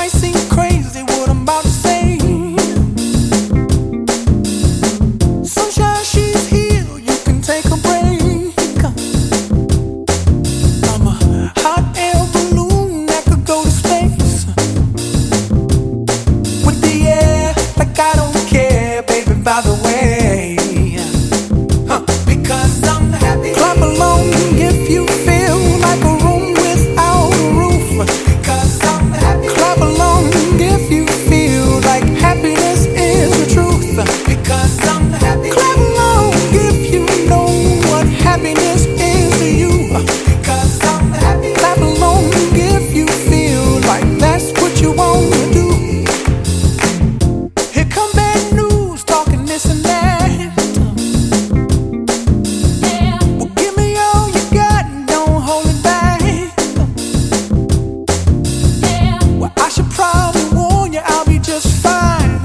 might seem crazy what I'm about to say. Sunshine, she's here, you can take a break. I'm a hot air balloon that could go to space. With the air, like I don't care, baby, by the way. Because I'm happy. Clap along if you feel like a room without a roof. Because I'm happy. Clap along if you feel like happiness is the truth. Because I'm happy. Clap along if you know what happiness is to you. Because I'm happy. Clap along if you feel like that's what you want to do. Here come bad news, talking this and that. Well, give me all you got and don't hold it back. Well, I should probably warn you, I'll be just fine.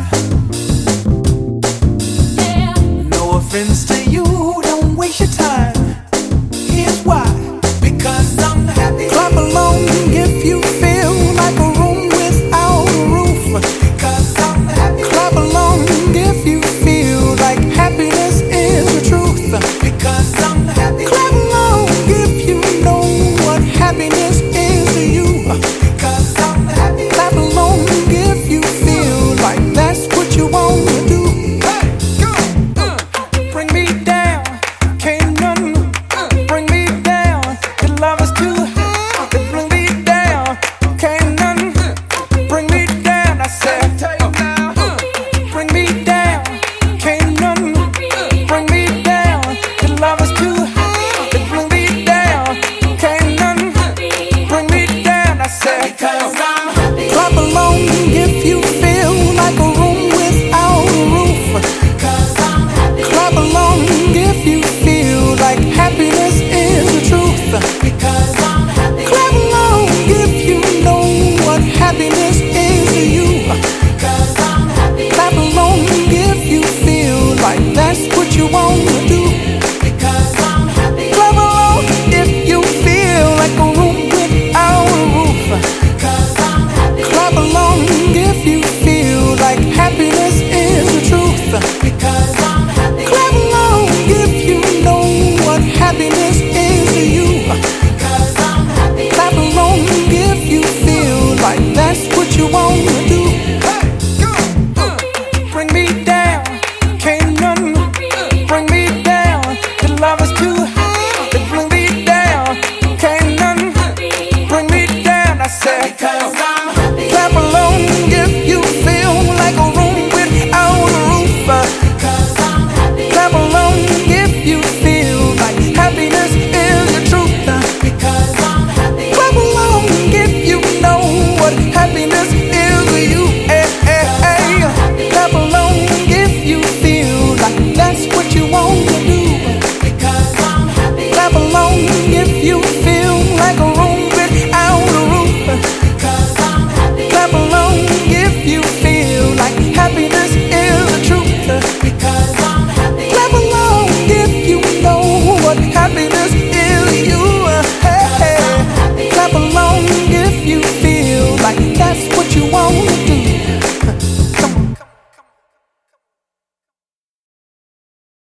No offense to you, don't waste your time. Here's why. Because I'm happy. Clap along if you feel like a room without a roof. Because I'm happy. Clap along if you feel like happiness is the truth. Because I'm happy. Clap along if you know what happiness is to you. Because I'm happy. Clap along if you feel like that's what you want to do. Hey, go! Bring me down, can't none bring me down. Your love is too high. Bring me down, can't none bring me down. I said, bring me down, can't none bring me down. Your love is too high. Bring me down, can't none bring me down. I said, because I'm happy. Clap along if you feel like a room without a roof. Because I'm happy. Clap along if you feel like happiness is the truth. Because I'm happy. Clap along if you know what happiness is to you. Because I'm happy. Clap along if you feel like that's what you want to do. Because I'm happy. Clap along if you feel like a room without a roof. Because I'm happy. Clap along if you feel like happiness is the truth. Because I'm happy. Clap along if you know what happiness is to you. Because I'm happy. Clap along if you feel like that's what you want to do. Hey, go! Bring me down, can't none bring me down. Your love is too high. Bring me down, can't none bring me down. I said, because I'm happy. Clap along if you